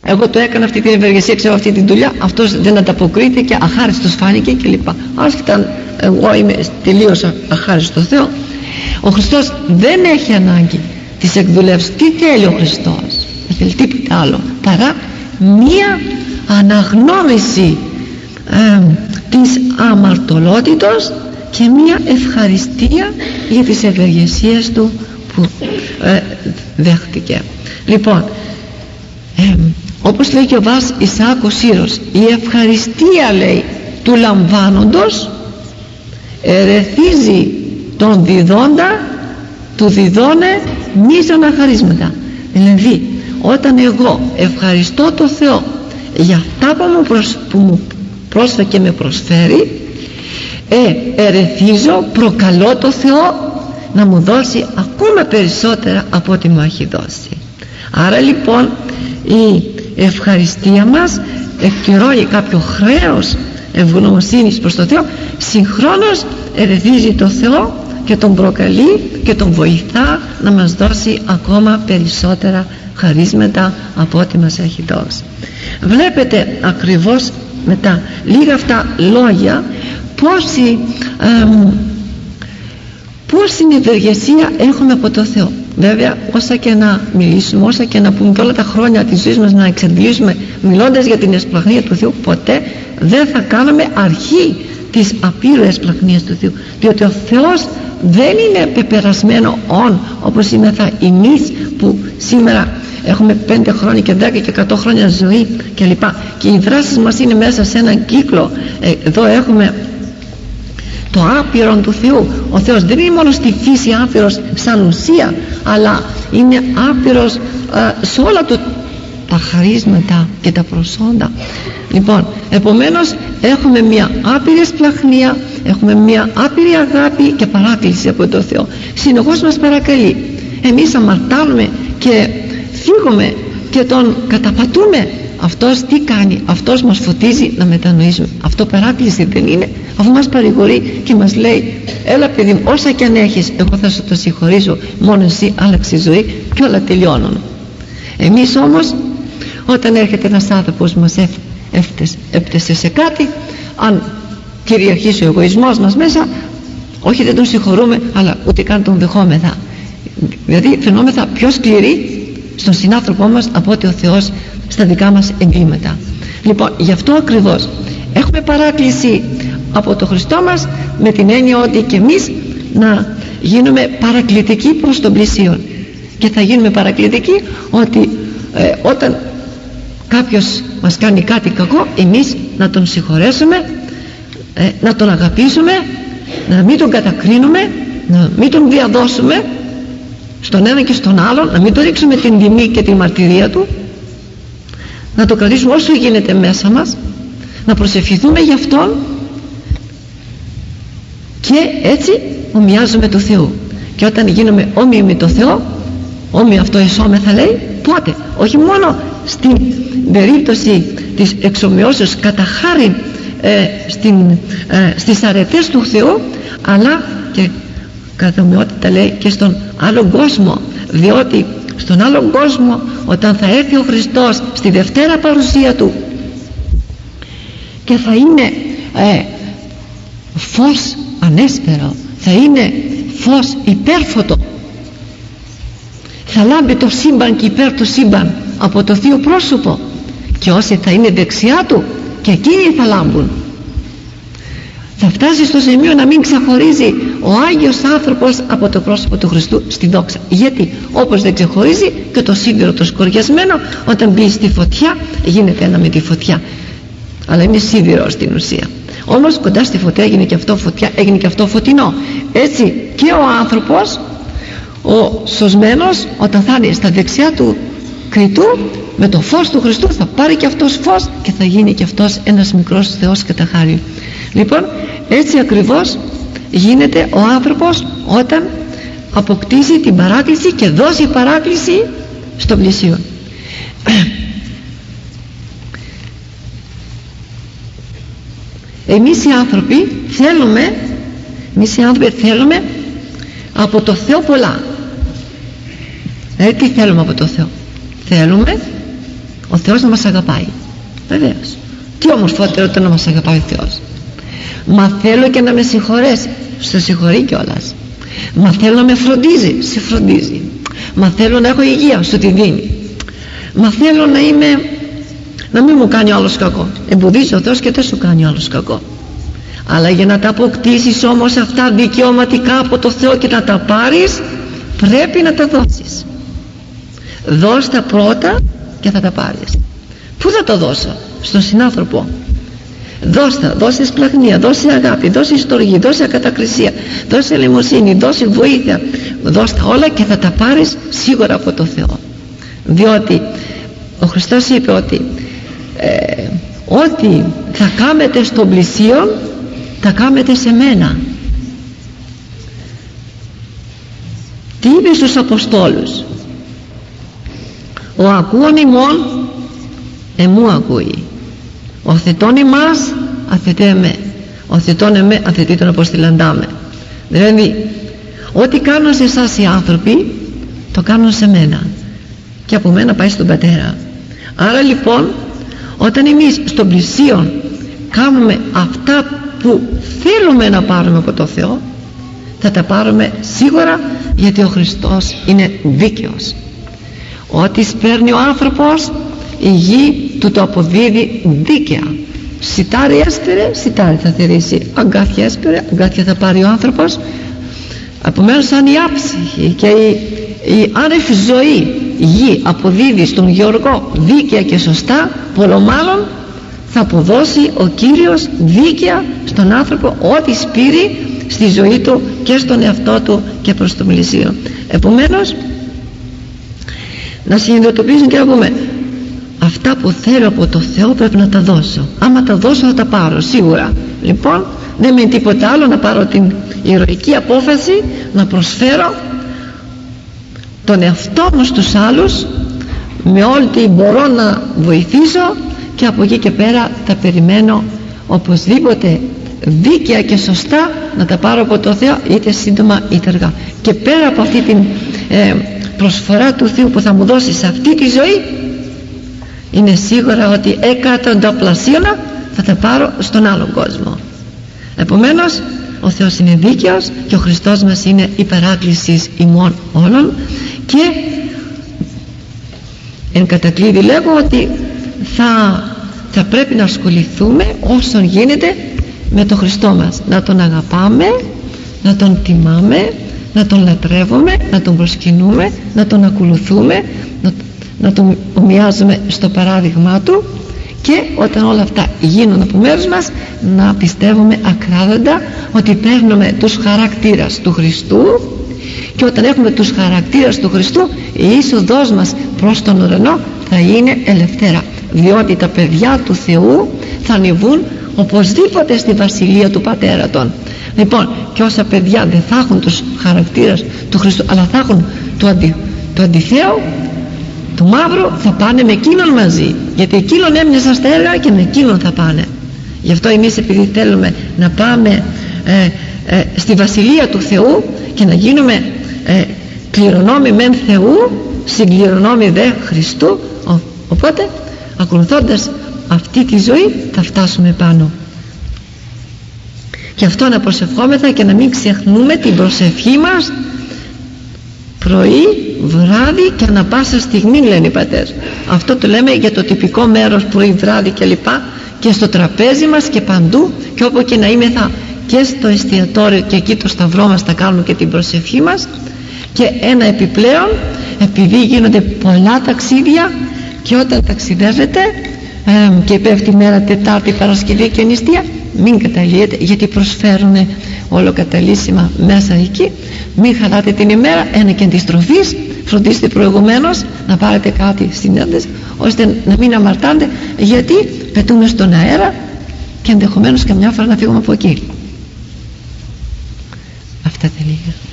εγώ το έκανα αυτή την ευεργεσία, ξέρω αυτή την δουλειά, αυτός δεν ανταποκρίθηκε και αχάριστος φάνηκε κλπ. Άσχετα εγώ είμαι τελείως αχάριστο Θεό. Ο Χριστός δεν έχει ανάγκη της εκδουλεύσης. Τι θέλει ο Χριστός? Δεν θέλει τίποτα άλλο παρά μία αναγνώριση της αμαρτωλότητος και μία ευχαριστία για τις ευεργεσίες του που δέχτηκε. Λοιπόν, όπως λέει και ο Βάς Ισαάκ ο Σύρος, η ευχαριστία, λέει, του λαμβάνοντος ερεθίζει τον διδόντα, του διδώνε μείζωνα χαρίσματα. Δηλαδή όταν εγώ ευχαριστώ το Θεό για αυτά που μου πρόσφερε και με προσφέρει, ερεθίζω, προκαλώ το Θεό να μου δώσει ακόμα περισσότερα από ό,τι μου έχει δώσει. Άρα λοιπόν η ευχαριστία μας εκπληρώνει κάποιο χρέος ευγνωμοσύνης προς το Θεό, συγχρόνως ερεθίζει το Θεό και τον προκαλεί και τον βοηθά να μας δώσει ακόμα περισσότερα χαρίσματα από ό,τι μας έχει δώσει. Βλέπετε ακριβώς με τα λίγα αυτά λόγια πόση ευεργεσία έχουμε από το Θεό. Βέβαια όσα και να μιλήσουμε, όσα και να πούμε και όλα τα χρόνια της ζωής μας να εξαντλήσουμε μιλώντας για την εσπλαχνία του Θεού, ποτέ δεν θα κάνουμε αρχή της απείρου εσπλαχνίας του Θεού, διότι ο Θεός δεν είναι πεπερασμένο όπως είμεθα εμείς που σήμερα έχουμε 5 χρόνια και 10 και 100 χρόνια ζωή κλπ. Και οι δράσεις μας είναι μέσα σε έναν κύκλο. Εδώ έχουμε το άπειρο του Θεού. Ο Θεός δεν είναι μόνο στη φύση άπειρος σαν ουσία, αλλά είναι άπειρος σε όλα τα χαρίσματα και τα προσόντα. Λοιπόν, επομένως έχουμε μια άπειρη εσπλαχνία, έχουμε μια άπειρη αγάπη και παράκληση από το Θεό. Συνεχώς μας παρακαλεί. Εμείς αμαρτάνουμε και φύγουμε και τον καταπατούμε. Αυτός τι κάνει? Αυτός μας φωτίζει να μετανοήσουμε. Αυτό παράκληση δεν είναι? Αφού μας παρηγορεί και μας λέει, έλα παιδί μου, όσα κι αν έχεις εγώ θα σου το συγχωρήσω, μόνο εσύ άλλαξε η ζωή και όλα τελειώνουν. Εμείς όμως όταν έρχεται ένας άνθρωπος που μας έπτεσε σε κάτι, αν κυριαρχήσει ο εγωισμός μας μέσα, όχι δεν τον συγχωρούμε, αλλά ούτε καν τον δεχόμεθα. Δηλαδή φαινόμεθα πιο σκληροί στον συνάνθρωπό μας από ότι ο Θεός στα δικά μας εγκλήματα. Λοιπόν, γι' αυτό ακριβώς έχουμε παράκληση από τον Χριστό μας, με την έννοια ότι και εμείς να γίνουμε παρακλητικοί προς τον πλησίον. Και θα γίνουμε παρακλητικοί ότι όταν κάποιος μας κάνει κάτι κακό, εμείς να τον συγχωρέσουμε, να τον αγαπήσουμε, να μην τον κατακρίνουμε, να μην τον διαδώσουμε στον ένα και στον άλλον, να μην το ρίξουμε την τιμή και την μαρτυρία του, να το κρατήσουμε όσο γίνεται μέσα μας, να προσευχηθούμε για αυτόν και έτσι ομοιάζουμε του Θεού. Και όταν γίνουμε όμοιοι με το Θεό, όμοιο αυτό εσώμεθα, λέει, πότε? Όχι μόνο στην περίπτωση της εξομοιώσεως κατά χάριν στις αρετές του Θεού, αλλά και κατά ομοιότητα, λέει, και στον άλλον κόσμο, διότι στον άλλον κόσμο όταν θα έρθει ο Χριστός στη δευτέρα παρουσία του και θα είναι φως ανέσπερο, θα είναι φως υπέρφωτο, θα λάμπει το σύμπαν και υπέρ του σύμπαν από το Θείο πρόσωπο, και όσοι θα είναι δεξιά του και εκείνοι θα λάμπουν. Θα φτάσει στο σημείο να μην ξεχωρίζει ο Άγιος άνθρωπος από το πρόσωπο του Χριστού στη δόξα. Γιατί όπως δεν ξεχωρίζει και το σίδηρο το σκοριασμένο, όταν μπει στη φωτιά γίνεται ένα με τη φωτιά, αλλά είναι σίδηρο στην ουσία. Όμως κοντά στη φωτιά έγινε και αυτό φωτιά, έγινε και αυτό φωτεινό. Έτσι και ο άνθρωπος, ο σωσμένος, όταν θα είναι στα δεξιά του κριτού, με το φως του Χριστού θα πάρει και αυτός φως και θα γίνει και αυτός ένας μικρός Θεός κατά χάρη. Λοιπόν, έτσι ακριβώς γίνεται ο άνθρωπος όταν αποκτήσει την παράκληση και δώσει παράκληση στον πλησίον. Εμείς οι άνθρωποι θέλουμε από το Θεό πολλά. Τι θέλουμε από το Θεό? Θέλουμε ο Θεός να μας αγαπάει. Βεβαίως, τι ομορφότερο το να μας αγαπάει ο Θεός. Μα θέλω και να με συγχωρέσει, σε συγχωρεί κιόλας. Μα θέλω να με φροντίζει, σε φροντίζει. Μα θέλω να έχω υγεία, σου τη δίνει. Μα θέλω να μην μου κάνει άλλος κακό. Εμποδίζει ο Θεός και δεν σου κάνει άλλος κακό. Αλλά για να τα αποκτήσεις όμως αυτά δικαιωματικά από το Θεό και να τα πάρεις, πρέπει να τα δώσεις. Δώσ' τα πρώτα και θα τα πάρεις. Πού θα το δώσω? Στον συνάνθρωπο. Δώσε σπλαχνία, δώσε αγάπη, δώσε στοργή, δώσε ακατακρισία, δώσε ελεημοσύνη, δώσε βοήθεια. Δώσε τα όλα και θα τα πάρεις σίγουρα από το Θεό. Διότι ο Χριστός είπε ότι ό,τι θα κάνετε στον πλησίον, τα κάνετε σε μένα. Τι είπε στους Αποστόλους? Ο ακούων ημών εμού ακούει, ο θετών ημάς αθετέ με, ο θετών εμέ αθετεί τον αποστηλαντάμε. Δηλαδή ό,τι κάνουν σε εσάς οι άνθρωποι, το κάνουν σε μένα και από μένα πάει στον Πατέρα. Άρα λοιπόν, όταν εμείς στον πλησίον κάνουμε αυτά που θέλουμε να πάρουμε από το Θεό, θα τα πάρουμε σίγουρα, γιατί ο Χριστός είναι δίκαιος. Ό,τι σπέρνει ο άνθρωπος, η γη του το αποδίδει δίκαια. Σιτάρι έσπηρε, σιτάρι θα θερήσει. Αγκάθια έσπηρε, αγκάθια θα πάρει ο άνθρωπος. Επομένως, αν η άψυχη και η άνευ ζωή γη αποδίδει στον γεωργό δίκαια και σωστά, πολλο μάλλον θα αποδώσει ο Κύριος δίκαια στον άνθρωπο ό,τι σπείρει στη ζωή του και στον εαυτό του και προς το πλησίον. Επομένως, να συνειδητοποιήσουμε και να πούμε, αυτά που θέλω από το Θεό πρέπει να τα δώσω. Άμα τα δώσω θα τα πάρω σίγουρα. Λοιπόν, δεν με τίποτα άλλο να πάρω την ηρωική απόφαση να προσφέρω τον εαυτό μου στους άλλους με ό,τι μπορώ να βοηθήσω, και από εκεί και πέρα τα περιμένω οπωσδήποτε δίκαια και σωστά να τα πάρω από το Θεό, είτε σύντομα είτε αργά. Και πέρα από αυτή την προσφορά του Θεού που θα μου δώσει σε αυτή τη ζωή, είναι σίγουρα ότι εκατονταπλασίωνα θα τα πάρω στον άλλον κόσμο. Επομένως, ο Θεός είναι δίκαιος και ο Χριστός μας είναι η παράκλησης ημών όλων. Και εν κατακλείδη λέγω ότι θα πρέπει να ασχοληθούμε όσον γίνεται με τον Χριστό μας, να τον αγαπάμε, να τον τιμάμε, να τον λατρεύουμε, να τον προσκυνούμε, να τον ακολουθούμε, να τον ομοιάζουμε στο παράδειγμά του, και όταν όλα αυτά γίνουν από μέρους μας, να πιστεύουμε ακράδαντα ότι παίρνουμε τους χαρακτήρας του Χριστού, και όταν έχουμε τους χαρακτήρας του Χριστού, η είσοδός μας προς τον ουρανό θα είναι ελευθέρα, διότι τα παιδιά του Θεού θα ανεβούν οπωσδήποτε στη βασιλεία του Πατέρα των. Λοιπόν, και όσα παιδιά δεν θα έχουν τους χαρακτήρας του Χριστού, αλλά θα έχουν το αντιθέο, το μαύρο, θα πάνε με εκείνον μαζί, γιατί εκείνον έμοιαζαν στα έργα και με εκείνον θα πάνε. Γι' αυτό εμείς, επειδή θέλουμε να πάμε στη βασιλεία του Θεού και να γίνουμε κληρονόμοι μεν Θεού, συγκληρονόμοι δε Χριστού, οπότε ακολουθώντας αυτή τη ζωή θα φτάσουμε πάνω. Και αυτό να προσευχόμεθα και να μην ξεχνούμε την προσευχή μας πρωί, βράδυ και ανα πάσα στιγμή, λένε οι πατέρες. Αυτό το λέμε για το τυπικό μέρος, πρωί, βράδυ κλπ. Και στο τραπέζι μας και παντού, και όπου και να είμεθα, και στο εστιατόριο, και εκεί το σταυρό μας θα κάνουμε και την προσευχή μας. Και ένα επιπλέον, επειδή γίνονται πολλά ταξίδια, και όταν ταξιδεύετε και πέφτει η μέρα Τετάρτη, Παρασκευή και νηστεία, μην καταλύετε, γιατί προσφέρουν όλο καταλύσιμα μέσα εκεί. Μην χαλάτε την ημέρα, ένα και αντιστροφής. Φροντίστε προηγουμένως να πάρετε κάτι στην ένταση, ώστε να μην αμαρτάνετε, γιατί πετούμε στον αέρα και ενδεχομένως καμιά φορά να φύγουμε από εκεί. Αυτά τελεία.